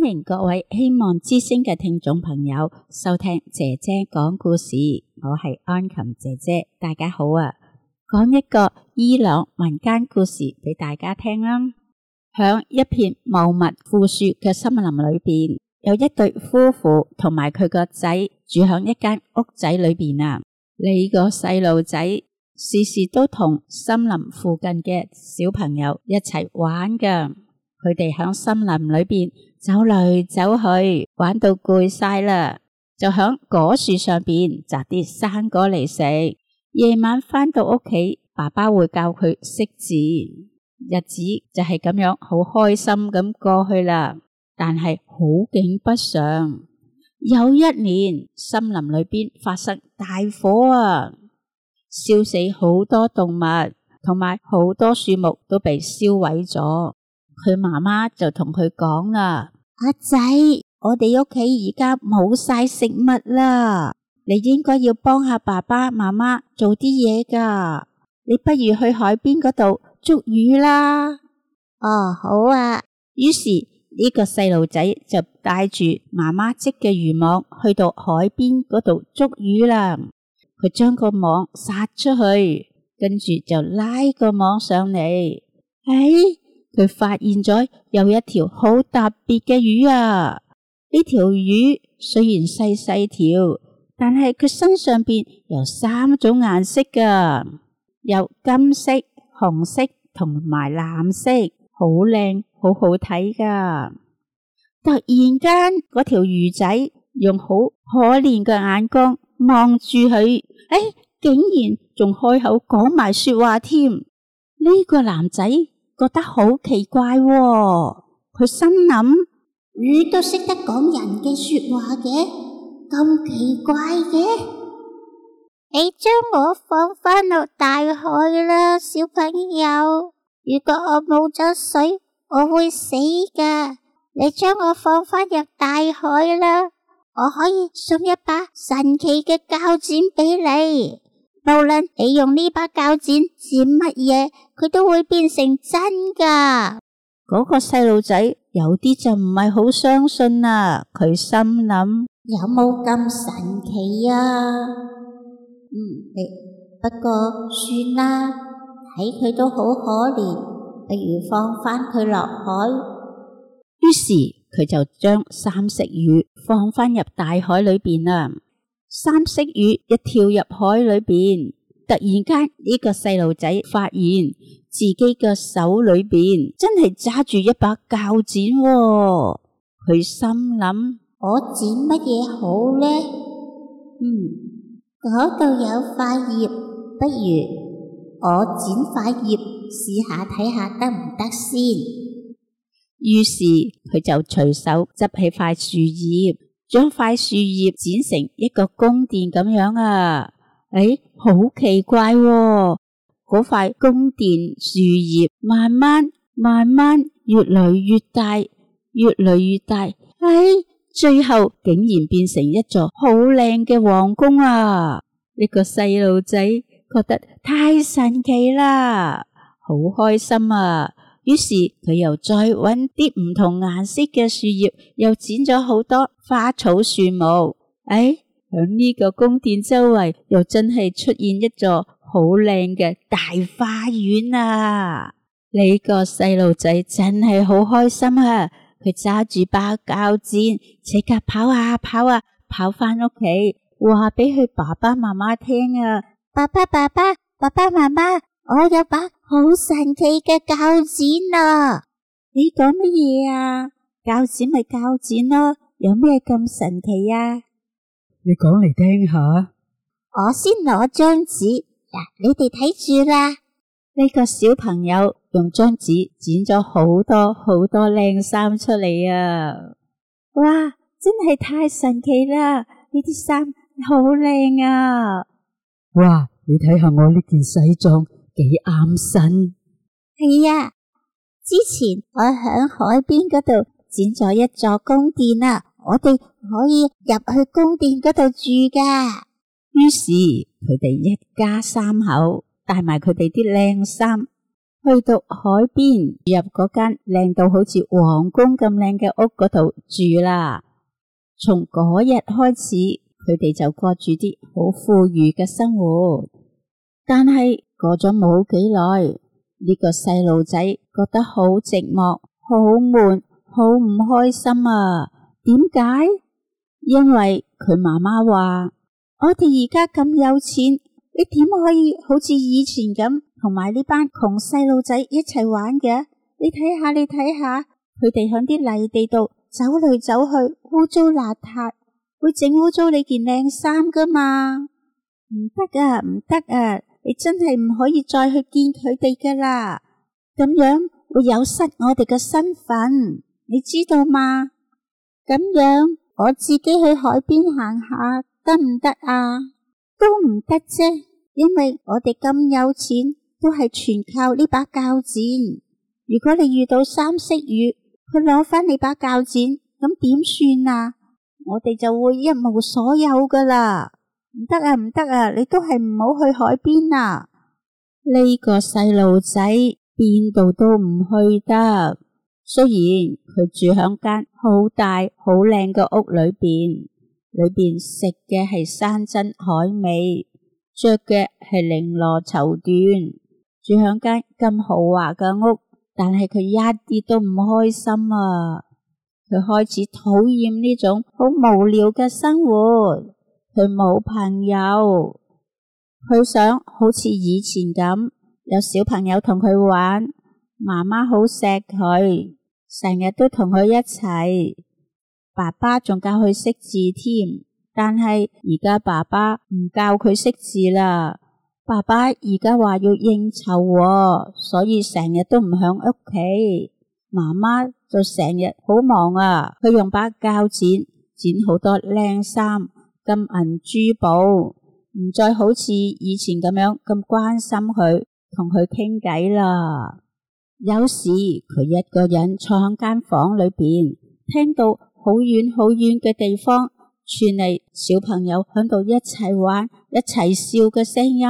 歡迎各位希望之聲嘅聽眾朋友收聽姐姐講故事，我係安琴姐姐，大家好啊！講一個伊朗民間故事俾大家聽啦。響一片茂密富庶嘅森林裏邊，有一對夫婦同埋佢個仔住響一間屋仔裏邊啊。呢個細路仔時時都同森林附近嘅小朋友一齊玩噶。佢哋響森林裏邊走嚟走去，玩到攰晒啦，就響果樹上邊摘啲生果嚟食。夜晚返到屋企，爸爸會教佢識字，日子就係咁樣好開心咁過去啦。但係好景不常，有一年森林裏邊發生大火啊，燒死好多動物，同埋好多樹木都被燒毀咗。佢媽媽就同佢講啦：阿仔，我哋屋企而家冇晒食物啦，你應該要幫下爸爸媽媽做啲嘢噶。你不如去海邊嗰度捉魚啦。哦，好啊。於是呢個細路仔就帶住媽媽織嘅漁網去到海邊嗰度捉魚啦。佢將個網撒出去，跟住就拉個網上嚟。佢發現咗有一條好特別嘅魚啊！呢條魚雖然細細條，但係佢身上邊有3種顏色噶，有金色、紅色同埋藍色，好靚，好好睇噶。突然間，嗰條魚仔用好可憐嘅眼光望住佢，竟然仲開口講埋說話添。呢個男仔覺得好奇怪喎，佢心諗，魚都識得講人嘅說話嘅，咁奇怪嘅。你將我放返落大海啦，小朋友。如果我冇咗水，我會死噶。你將我放返入大海啦，我可以送一把神奇嘅鉸剪俾你。無論你用呢把鉸剪剪乜嘢，佢都會變成真噶。嗰個細路仔有啲就唔係好相信啦，佢心諗，有冇咁神奇啊？不過算啦，睇佢都好可憐，不如放返佢落海。於是佢就將三色魚放返入大海裏邊啦。三色魚一跳入海裏邊，突然間呢個細路仔發現自己嘅手裏邊真係揸住一把鉸剪喎。佢心諗，我剪乜嘢好呢？嗰度有塊葉，不如我剪塊葉試下睇下得唔得先。於是佢就隨手執起塊樹葉，將塊樹葉剪成一個宮殿咁樣啊！好奇怪喎，嗰塊宮殿樹葉慢慢越嚟越大，越嚟越大，最後竟然變成一座好靚嘅皇宮啊！呢個細路仔覺得太神奇啦，好開心啊！於是佢又再揾啲唔同顏色嘅樹葉，又剪咗好多花草樹木。響呢個宮殿周圍又真係出現一座好靚嘅大花園啊！呢個細路仔真係好開心啊！佢揸住把鉸剪，即刻跑啊跑返屋企，話俾佢爸爸媽媽聽啊！爸爸媽媽，我有把好神奇嘅鉸剪啊！你講乜嘢啊？鉸剪咪鉸剪咯，有咩咁神奇啊？ 你講嚟聽下。 我先攞張紙，你哋睇住啦。呢個小朋友用張紙剪咗好多靚衫出嚟啊！哇，真係太神奇啦！呢啲衫好靚啊！ 哇，你睇下我呢件西裝幾啱身。 係啊，之前我響海邊嗰度剪咗一座宮殿啊，我哋可以入去宮殿嗰度住噶。於是佢哋一家3口帶埋佢哋啲靚衫去到海邊，入嗰間靚到好似皇宮咁靚嘅屋嗰度住啦。從嗰日開始，佢哋就過住啲好富裕嘅生活。但係過咗冇幾耐，呢個細路仔覺得好寂寞、好悶、好唔開心啊！點解？因為佢媽媽話：我哋而家咁有錢，你點可以好似以前咁同埋呢班窮細路仔一齊玩嘅？你睇下，佢哋響啲泥地度走嚟走去，污糟邋遢，會整污糟你件靚衫噶嘛？唔得啊！你真係唔可以再去見佢哋噶啦，咁樣會有失我哋嘅身份，你知道嗎？咁樣我自己去海邊行下得唔得啊？都唔得啫，因為我哋咁有錢，都係全靠呢把鉸剪。如果你遇到三色魚，佢攞返你把鉸剪，咁點算啊？我哋就會一無所有噶啦。唔得啊！你都係唔好去海邊啊！呢個細路仔邊度都唔去得。雖然佢住響間好大好靚嘅屋裏邊食嘅係山珍海味，着嘅係綾羅綢緞，住響間咁豪華嘅屋，但係佢一啲都唔開心啊！佢開始討厭呢種好無聊嘅生活，佢冇朋友，佢想好似以前咁有小朋友同佢玩，媽媽好錫佢，成日都同佢一齊，爸爸仲教佢識字添。但係而家爸爸唔教佢識字啦，爸爸而家話要應酬喎，所以成日都唔響屋企。媽媽就成日好忙啊，佢用把鉸剪剪好多靚衫、金銀珠寶，唔再好似以前咁樣咁關心佢，同佢傾偈啦。有時佢一個人坐喺間房裏邊，聽到好遠好遠嘅地方傳嚟小朋友響度一齊玩、一齊笑嘅聲音。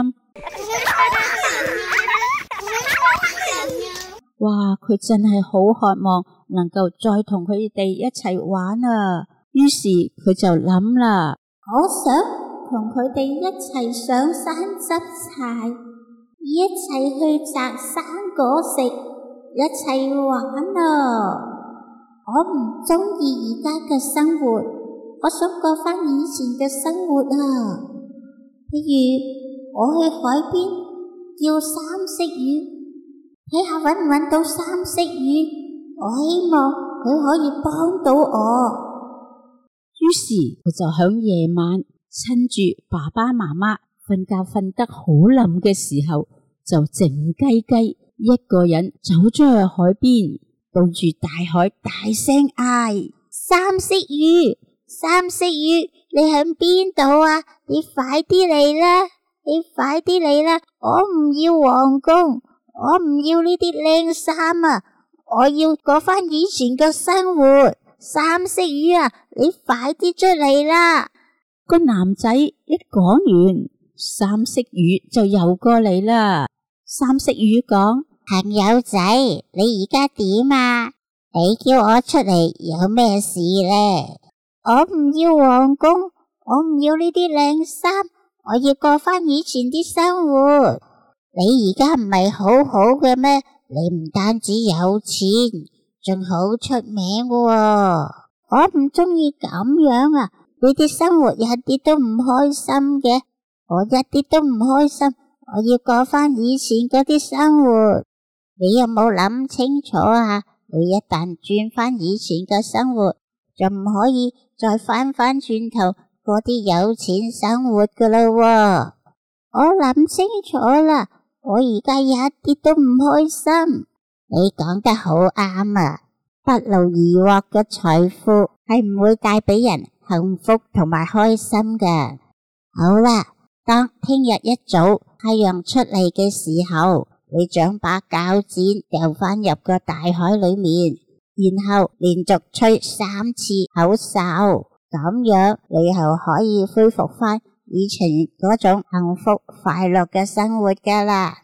哇！佢真係好渴望能夠再同佢哋一齊玩啊！於是佢就諗啦，我想同佢哋一齊上山執柴，一齊去摘生果食，一齊玩啊！我唔鍾意而家嘅生活，我想過返以前嘅生活啊！譬如我去海邊釣三色魚，睇下搵唔搵到三色魚，我希望佢可以幫到我。於是佢就響夜晚趁住爸爸媽媽瞓覺瞓得好冧嘅時候，就靜雞雞一個人走咗去海邊，對住大海大聲嗌：三色魚，三色魚，你響邊度啊？你快啲嚟啦！你快啲嚟啦！我唔要皇宮，我唔要呢啲靚衫啊！我要過返以前嘅生活。三色魚啊，你快啲出嚟啦！個男仔一講完，三色魚就游過嚟啦。三色魚講：朋友仔，你而家點啊？你叫我出嚟有咩事呢？我唔要皇宮，我唔要呢啲靚衫，我要過返以前啲生活。你而家唔係好好嘅咩？你唔單止有錢，仲好出名喎。我唔鍾意咁樣啊！你啲生活一啲都唔開心嘅，我一啲都唔開心。我要過返以前嗰啲生活。你有冇諗清楚啊？你一旦轉返以前嘅生活，就唔可以再返轉頭過啲有錢生活噶啦喎。我諗清楚啦，我而家一啲都唔開心。你講得好啱啊！不勞而獲嘅財富係唔會帶俾人幸福同埋開心嘅。好啦，當聽日一早太陽出嚟嘅時候，你將把鉸剪掉返入個大海裏面，然後連續吹3次口哨，咁樣你又可以恢復返以前嗰種幸福快樂嘅生活噶啦。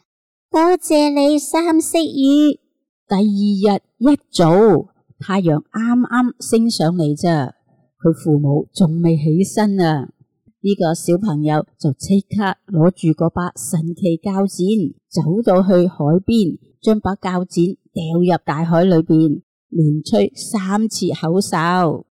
多謝你，三色魚。第二日一早，太陽啱啱升上嚟咋，佢父母仲未起身啊。呢個小朋友就即刻攞住嗰把神奇鉸剪，走到去海邊，將把鉸剪掉入大海裏邊，連吹3次口哨。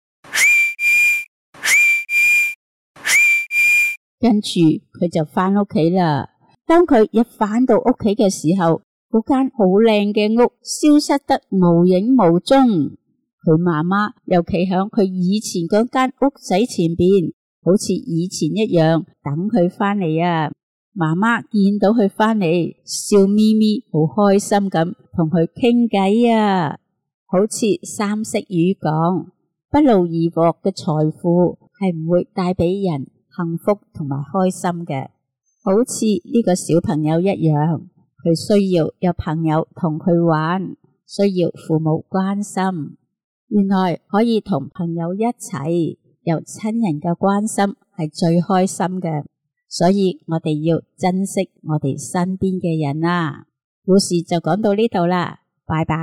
跟住佢就返屋企啦。當佢一返到屋企嘅時候，嗰間好靚嘅屋消失得無影無蹤。佢媽媽又企響佢以前嗰間屋仔前邊，好似以前一樣等佢返嚟啊。媽媽見到佢返嚟，笑眯眯，好開心咁同佢傾偈啊。好似三色魚講，不勞而獲嘅財富係唔會帶俾人幸福同埋開心嘅，好似呢個小朋友一樣，佢需要有朋友同佢玩，需要父母關心。原來可以同朋友一齊，有親人嘅關心係最開心嘅，所以我哋要珍惜我哋身邊嘅人啊。故事就講到呢度啦，拜拜。